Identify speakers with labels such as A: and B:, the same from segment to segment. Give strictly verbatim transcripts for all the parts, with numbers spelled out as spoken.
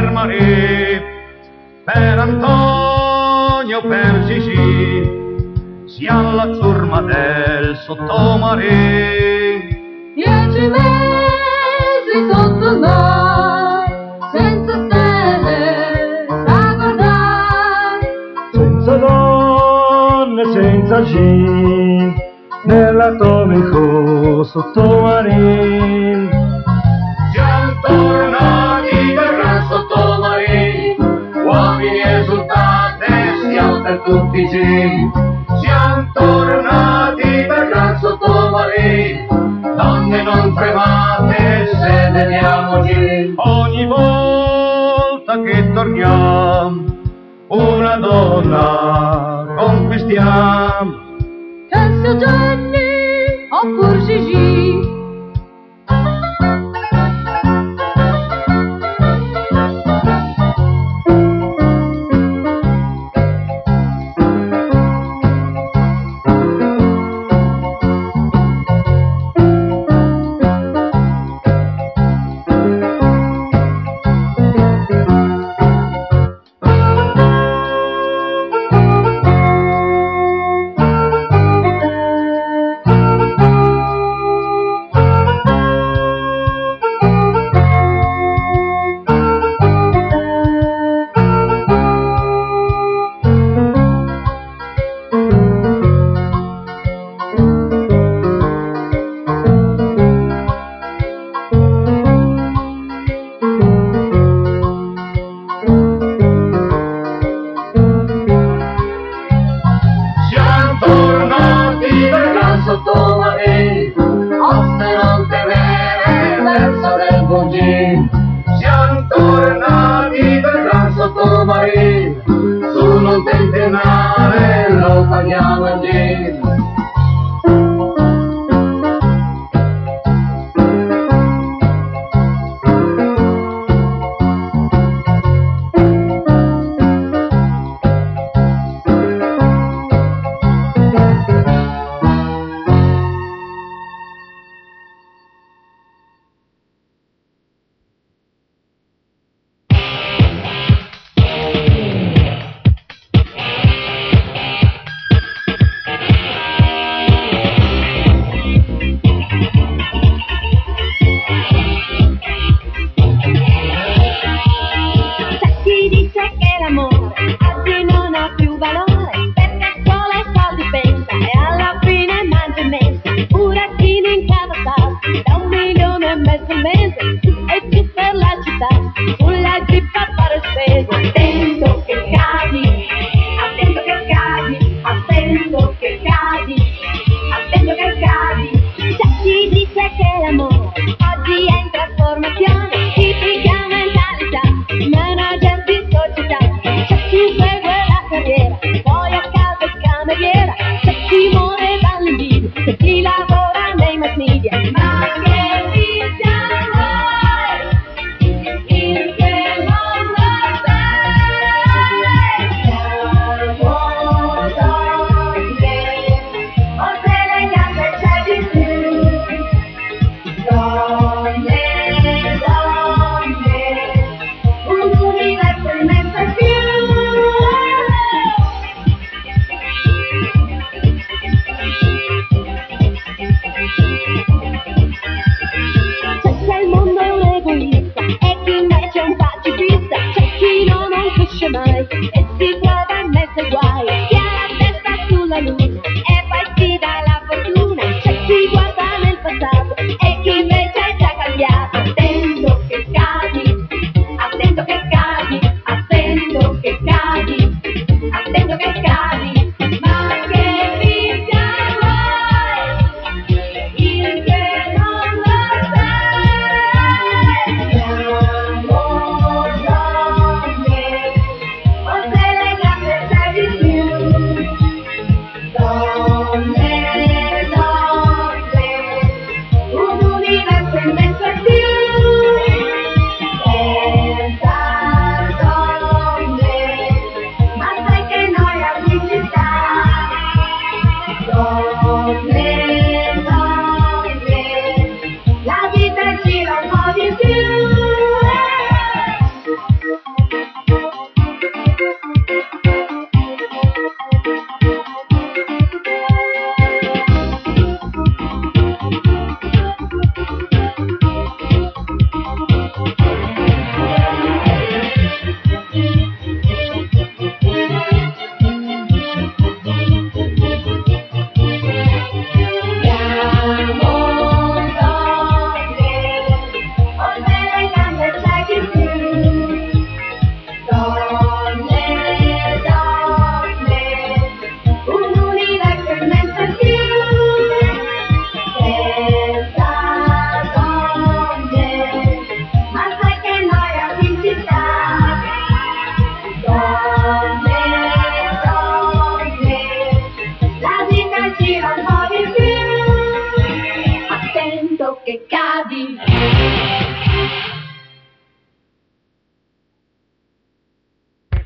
A: per Maria, per Antonio, per Gigi, si alla ciurma del sottomarino.
B: Dieci mesi sotto il mare, senza stelle da guardare,
C: senza donne, senza gin, nell'atomico sottomarino.
A: Siamo tornati dal gran sottomarino, uomini esultati, stiamo per tutti i giri. Siamo tornati dal gran sottomarino, donne non tremate se vediamoci. Ogni volta che torniamo una donna conquistiamo,
B: che sia Gianni oppure Gigi.
A: Siamo tornati dal gran sottomarino, su non tentennare lo paghiamo in giro.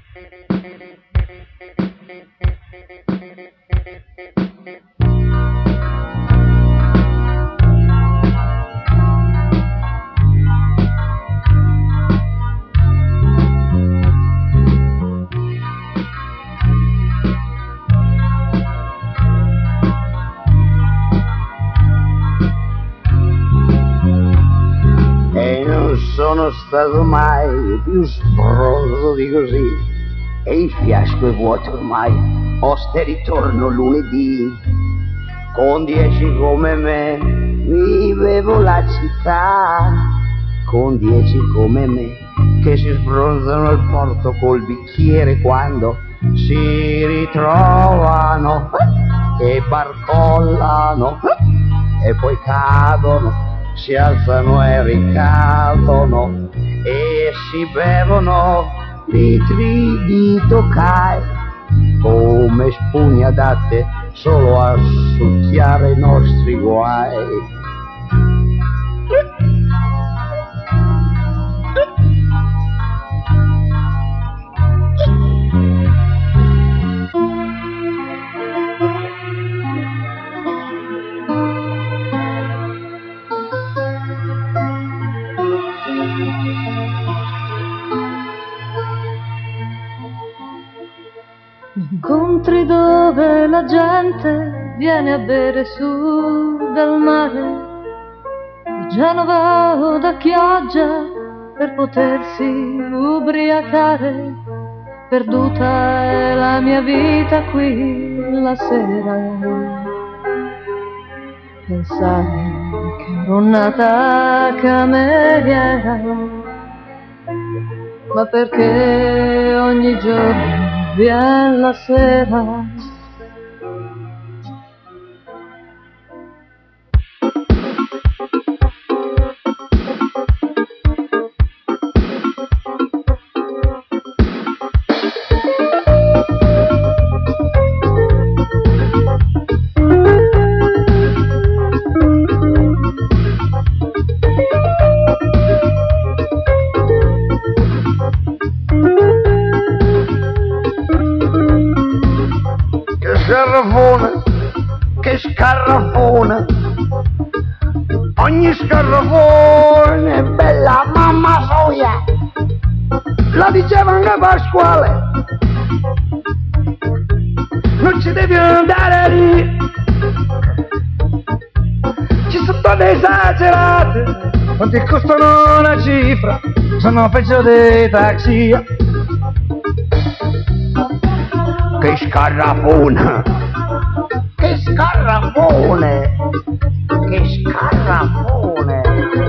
D: Sono stato mai più sbronzo di così e il fiasco è vuoto ormai. Oste ritorno lunedì, con dieci come me vivevo la città, con dieci come me che si sbronzano al porto col bicchiere quando si ritrovano e barcollano e poi cadono, si alzano e ricadono e si bevono litri di Tokai come spugne adatte solo a succhiare i nostri guai.
B: Incontri dove la gente viene a bere su dal mare, da Genova o da Chioggia, per potersi ubriacare. Perduta è la mia vita qui la sera. Pensare che ero nata cameriera, ma perché ogni giorno vien la sera.
D: Scarrafone, che scarrafone, ogni scarrafone è bella mamma soia, la diceva anche Pasquale, non ci devi andare lì, ci sono donne esagerate, non ti costano una cifra, sono peggio dei taxi. Che scarrafone, che scarrafone, che scarrafone.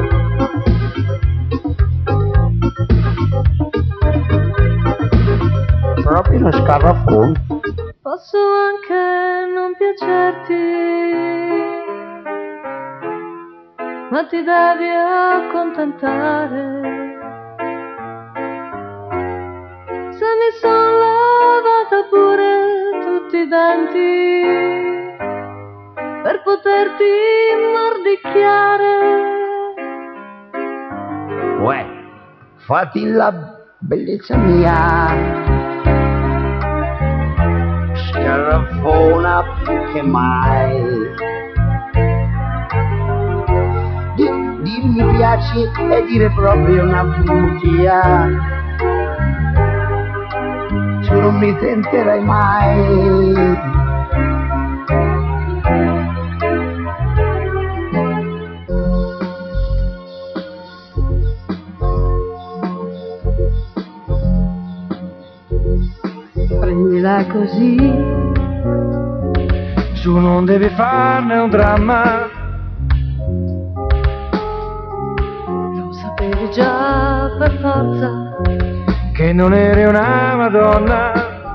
D: Proprio uno scarrafone.
B: Posso anche non piacerti, ma ti devi accontentare. Se mi son lavata pure tutti i denti per poterti mordicchiare.
D: Uè, fatti la bellezza mia, scarrafona più che mai. Di, di mi piaci e dire proprio una bugia. Tu non mi tenterai mai.
B: Prendila così,
C: Su non devi farne un dramma,
B: lo sapevi già per forza.
C: che non eri una Madonna.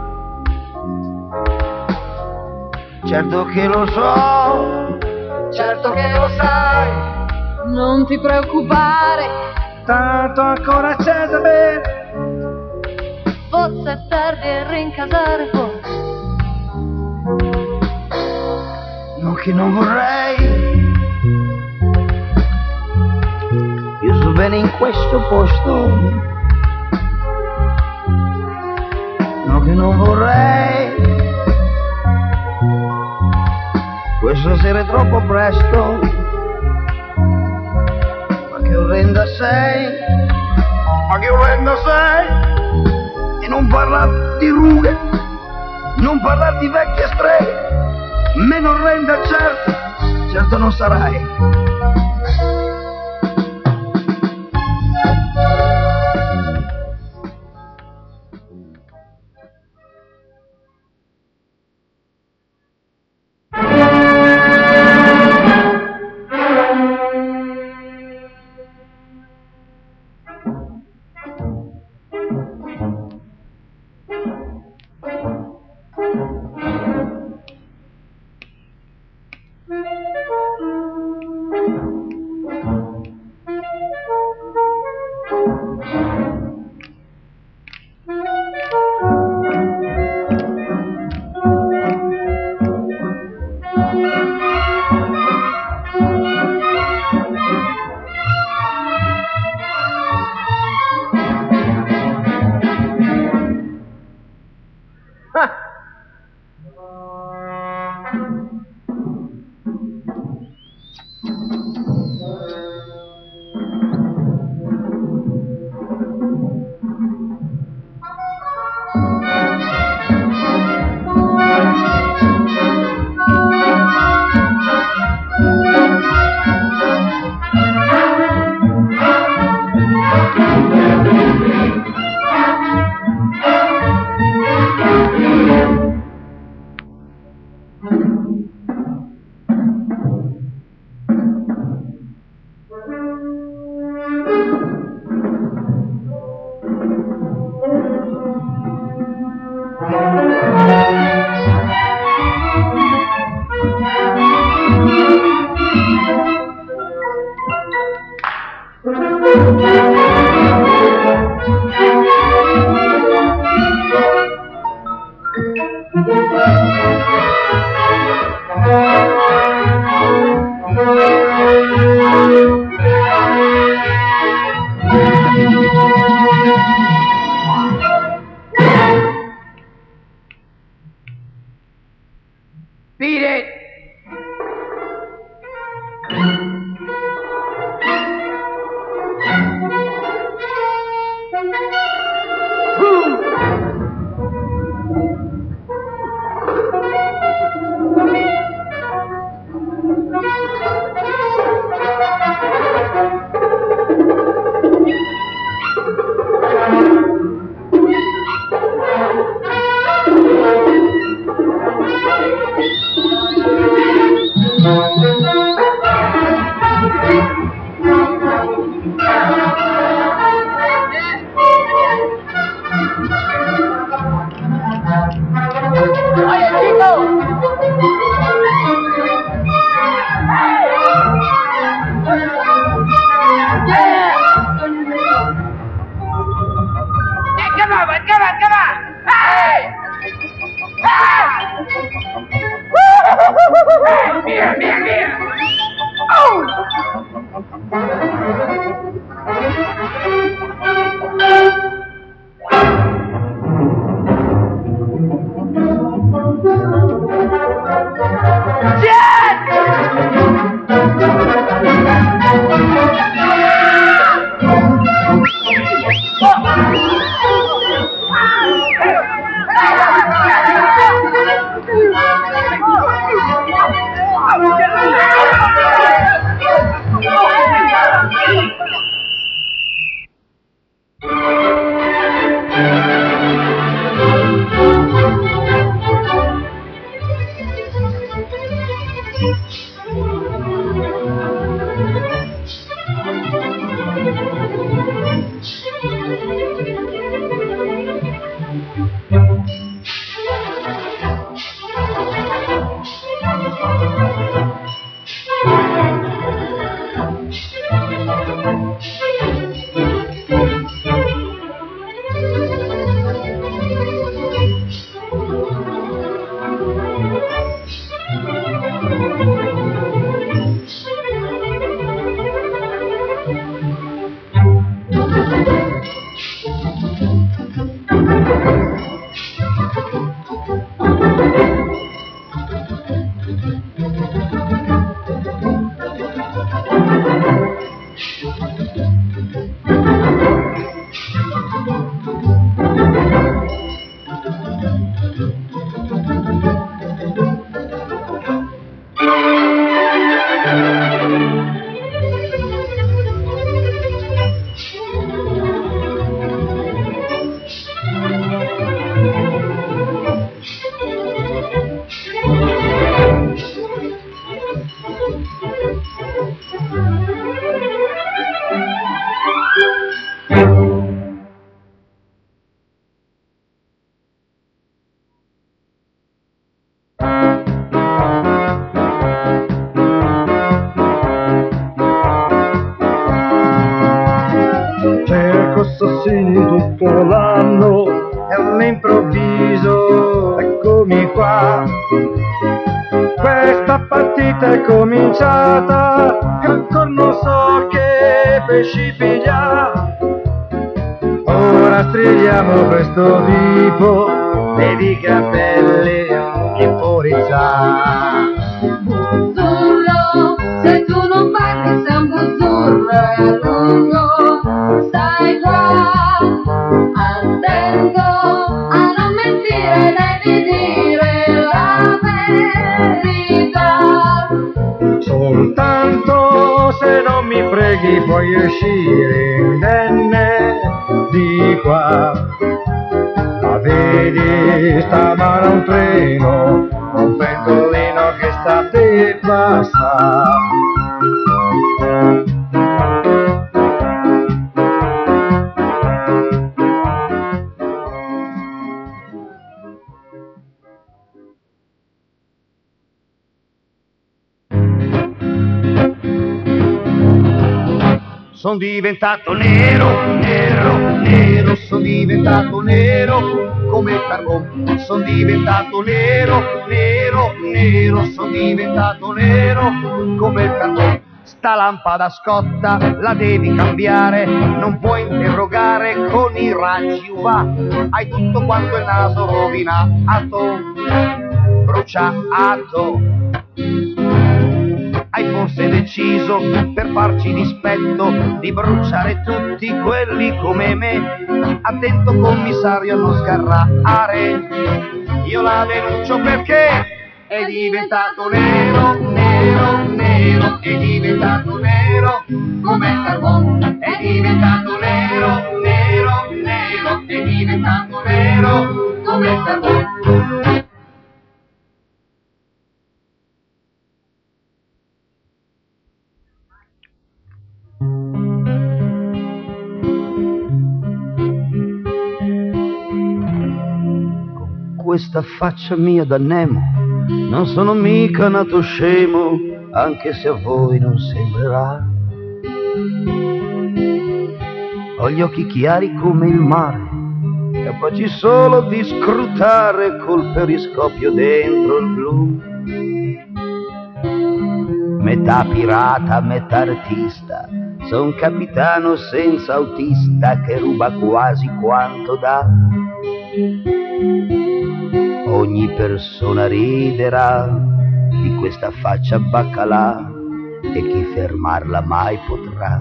D: Certo che lo so, certo che lo sai.
B: Non ti preoccupare,
C: Tanto ancora c'è da bere,
B: forse tardi a rincasare, forse.
D: Non che non vorrei. Io sto bene in questo posto.
E: non vorrei. Questa sera è troppo presto, ma che orrenda sei, ma che orrenda sei. E non parlar di rughe, non parlar di vecchie streghe, meno orrenda certo, certo non sarai.
F: Beat it!
C: e all'improvviso eccomi qua. Questa partita è cominciata e ancora non so che pesci pigliare. Ora strigliamo questo tipo vedi capelli che fuori c'ha.
B: Buzzurro, se tu non parli sei un buzzurro e a lungo stai qua. Attento a non mentire, devi dire la verità.
C: Soltanto se non mi preghi puoi uscire indenne di qua. Ma vedi, sta mano un treno, un pentolino che sta e passa.
E: Sono diventato nero, nero, nero, sono diventato nero come il carbone. Sono diventato nero, nero, nero, sono diventato nero come il carbone. Sta lampada scotta, la devi cambiare, non puoi interrogare con i raggi U V A. Hai tutto quanto il naso rovinato, bruciato. Hai forse deciso, per farci dispetto, di bruciare tutti quelli come me. Attento commissario a non sgarrare, io la denuncio perché è diventato nero, nero, nero, è diventato nero come il carbone. È diventato nero, nero, nero, è diventato nero come il carbone. Questa faccia mia da Nemo, non sono mica nato scemo, anche se a voi non sembrerà. Ho gli occhi chiari come il mare, capaci solo di scrutare col periscopio dentro il blu. Metà pirata, metà artista, son capitano senza autista che ruba quasi quanto dà. Ogni persona riderà di questa faccia baccalà e chi fermarla mai potrà.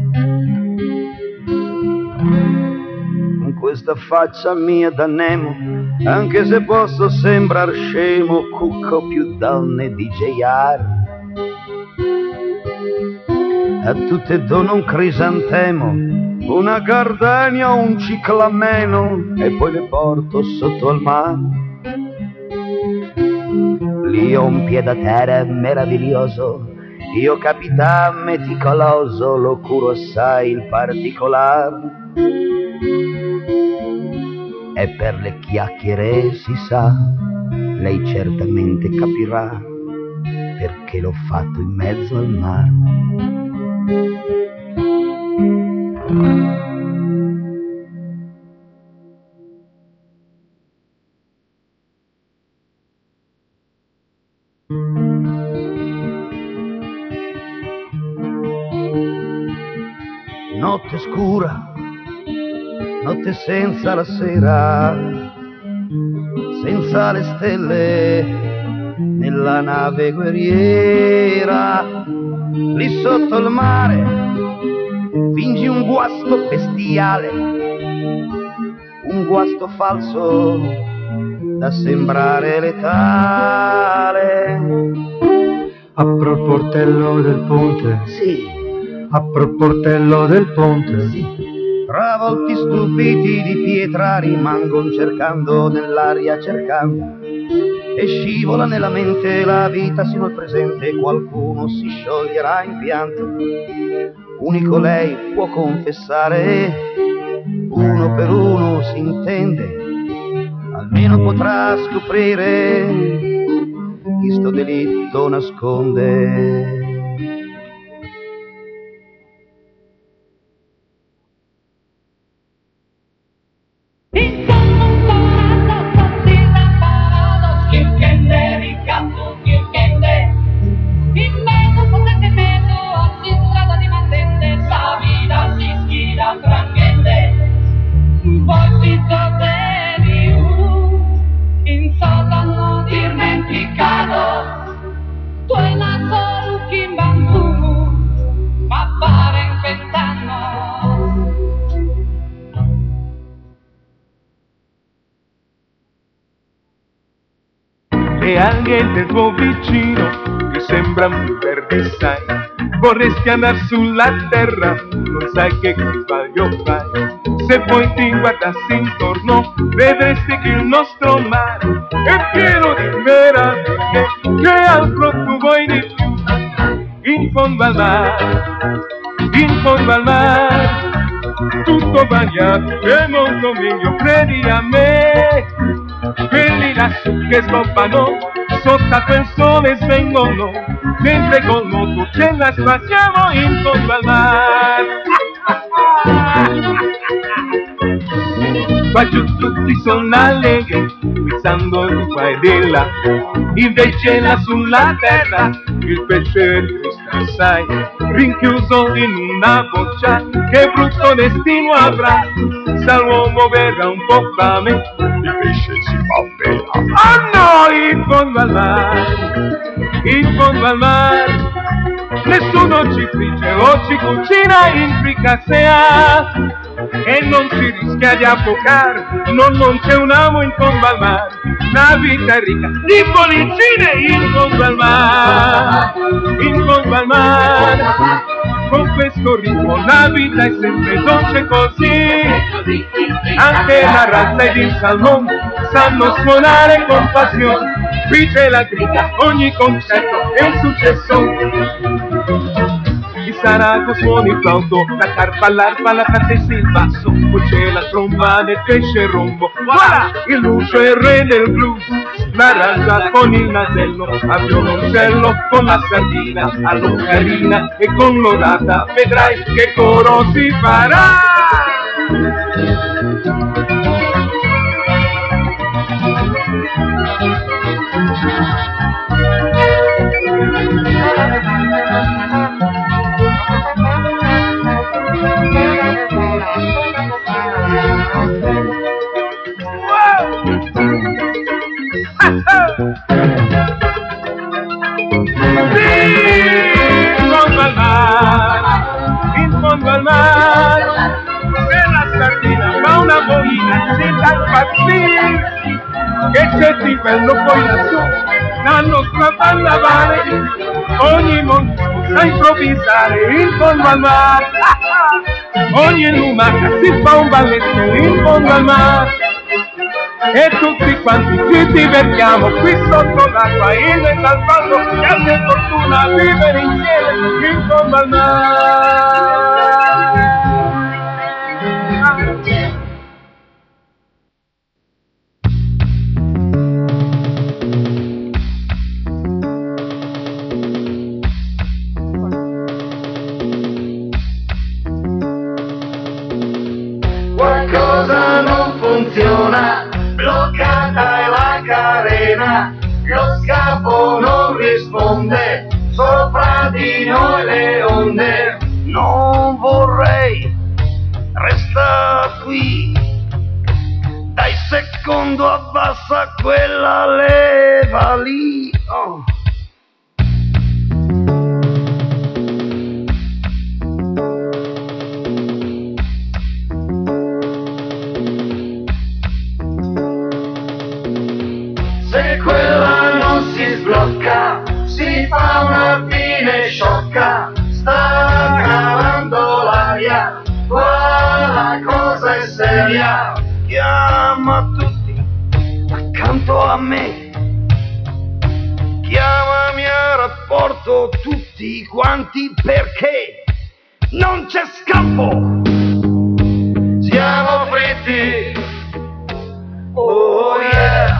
E: Con questa faccia mia da Nemo, anche se posso sembrar scemo, cucco più donne di J R. A tutte dono un crisantemo, una gardenia o un ciclameno e poi le porto sotto al mare. Lì ho un piede a terra meraviglioso, io capitan meticoloso, lo curo assai il particolar. E per le chiacchiere si sa, lei certamente capirà perché l'ho fatto in mezzo al mare. Notte scura, notte senza la sera, senza le stelle nella nave guerriera. Lì sotto il mare fingi un guasto bestiale, un guasto falso da sembrare letale.
C: Apro il portello del ponte,
E: Sì,
C: apro il portello del ponte.
E: sì. Travolti stupiti di pietra rimangono cercando nell'aria, cercando, e scivola nella mente la vita sino al presente. Qualcuno si scioglierà in pianto, unico lei può confessare, uno per uno si intende, almeno potrà scoprire chi sto delitto nasconde.
G: Insomma
B: visto de Dios, in solo no dimenticado, tu en la sol Kimbambu, ma pare vent'anni.
G: E anche del tuo vicino che sembra più verde, sai, vorresti andare sulla terra, non sai che sbaglio fai. Se poi ti guardassi intorno vedresti che il nostro mare è pieno di meraviglie, che altro tu vuoi di più. In fondo al mare, in fondo al mare, tutto bagnato è molto meglio, credi a me. Quelli lassù che sbobbano sotto a quel sole svengono, mentre col moto ce la spaziamo in fondo al mare. Qua giù tutti sono allegri, pensando di qua e di là, invece là sulla terra il pesce è triste, sai, rinchiuso in una boccia, che brutto destino avrà, se l'uomo verrà un po' fame, il pesce si fa bene. Oh no, in fondo al mare, in fondo al mare, nessuno ci frigge o ci cucina in fricassea, e non si rischia di affogare, no, non c'è un amo in fondo al mare, la vita è ricca di bollicine in fondo al mare, in fondo al mare, con questo ritmo la vita è sempre dolce così, anche la razza ed il salmone sanno suonare con passione, qui c'è la gringa, ogni concerto è un successo. Il saraco suona il flauto, la carpa, l'arpa, la trattessa il basso, poi c'è la tromba del pesce rombo, voilà, il lucio è il re del blues, l'arrangia con il nasello, a violoncello con la sardina, all'ocarina e con l'orata, vedrai che coro si farà. In fondo al mare, in fondo al mare, se la sardina fa una boina si dà impazzire, che c'è di bello poi lassù, la nostra banda vale, ogni mondo sa improvvisare in fondo al mare, ogni lumaca si fa un balletto in fondo al mare, e tutti quanti ci divertiamo qui sotto l'acqua, in mezzo al fango, grande fortuna a vivere insieme in fondo al mare.
A: Qualcosa non funziona, bloccata è la carena, lo scafo non risponde, sopra di noi le onde.
E: Non vorrei restare qui, dai secondo abbassa quella leva lì. Oh.
A: Se quella non si sblocca, si fa una fine sciocca, sta calando l'aria, qua la cosa è seria.
E: Chiama tutti accanto a me, chiamami a rapporto tutti quanti, perché non c'è scampo,
A: Siamo fritti,
E: oh yeah.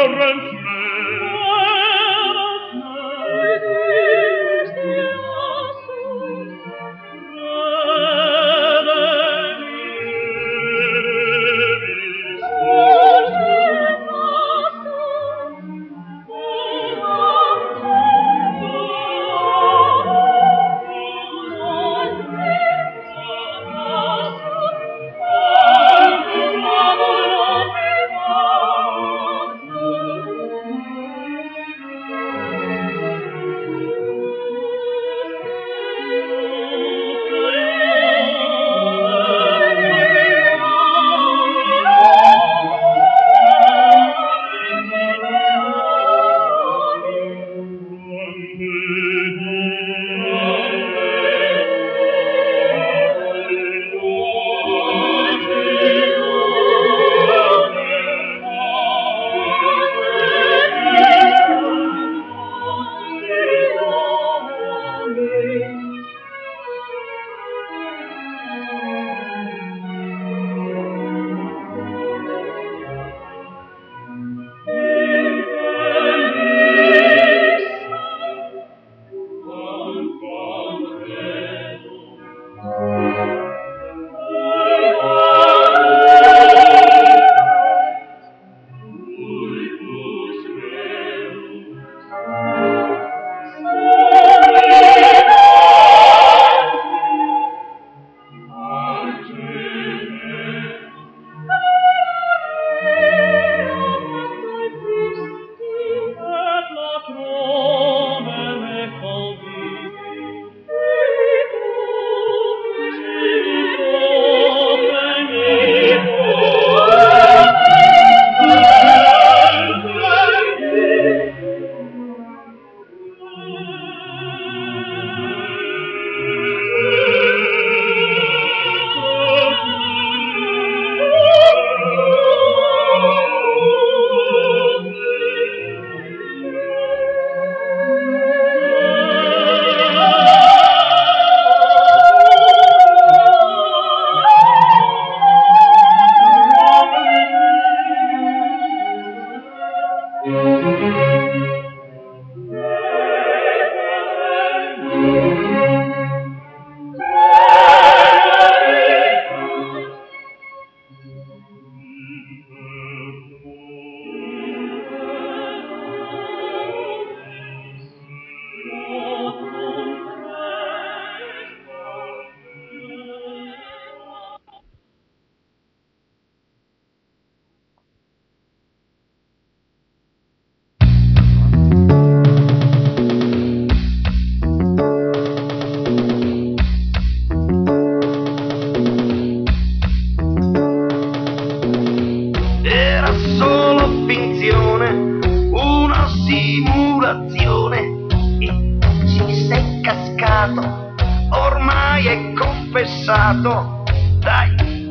E: confessato, dai,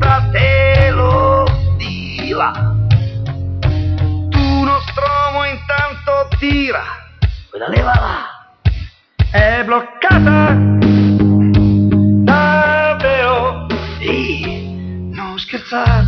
E: portatelo di là. Tu Nostromo intanto tira, quella leva là è bloccata, davvero, sì, non scherzare.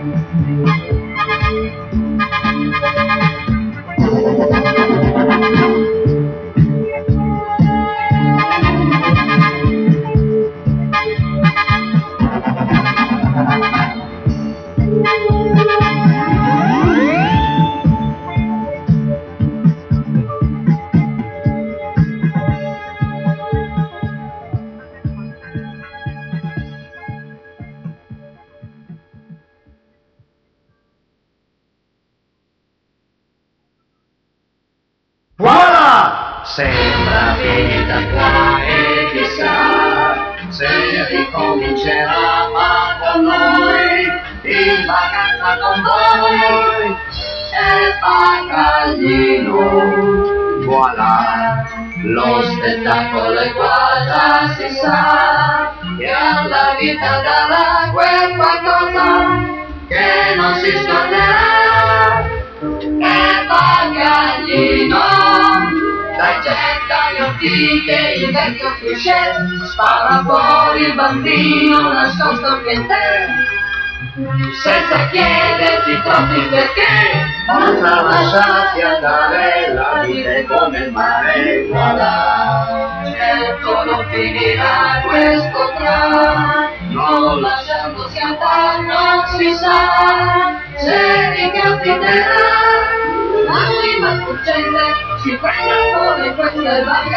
A: Sembra finita qua e chissà se ricomincerà ma con noi, in vacanza con voi, e bagaglino, voilà, lo spettacolo è qua, già si sa, che alla vita darà quel qualcosa che non si scorderà, e bagaglino. Dai, getta gli occhi che il vecchio cliché spara fuori il bambino nascosto che in te, senza chiederti troppi perché, basta lasciarti andare, la vita è come il mare, voilà. Certo non finirà questo tram, non lasciando scappare non si sa, se ricapiterà. L'anima fuggente si prende ancora in questo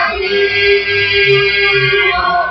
A: bagaglino.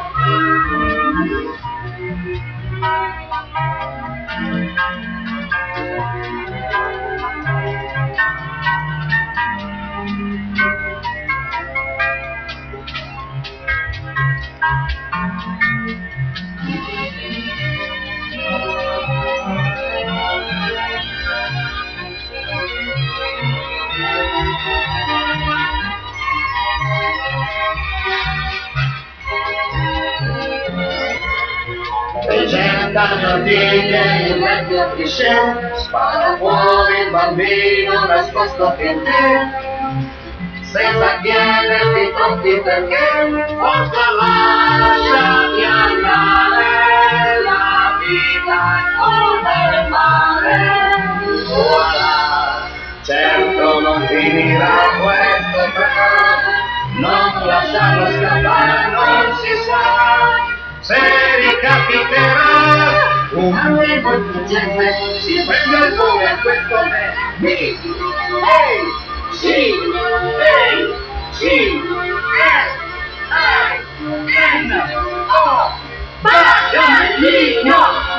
A: Presenta notizie il vecchio cliché, spara fuori il bambino nascosto in te, senza chiederti troppi perché, forza lasciati andare, la vita è come il mare, voilà. Certo non finirà questo tram, non lasciarlo scappare non si sa, se ricapiterà. Un amico fuggente si prende il nome a questo me. Mi, ehi, sì, ehi, sì, eh, I, N, O, bagaglino.